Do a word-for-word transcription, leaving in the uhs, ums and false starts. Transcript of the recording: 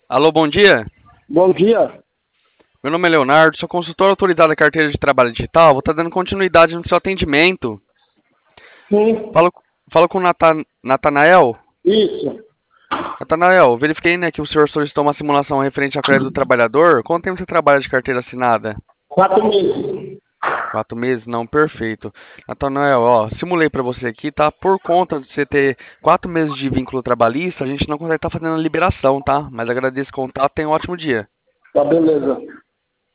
Alô, bom dia. Bom dia. Meu nome é Leonardo, sou consultor autorizado da carteira de trabalho digital. Vou estar dando continuidade no seu atendimento. Sim, Falo, falo com o Natan, Natanael. isso. Natanael, verifiquei, né, que o senhor solicitou uma simulação referente ao crédito do trabalhador. Quanto tempo você trabalha de carteira assinada? Quatro meses. Quatro meses? Não, perfeito. Natanael, ó, simulei para você aqui, tá? Por conta de você ter quatro meses de vínculo trabalhista, a gente não consegue estar fazendo a liberação, tá? Mas agradeço o contato, tenha um ótimo dia. Tá beleza.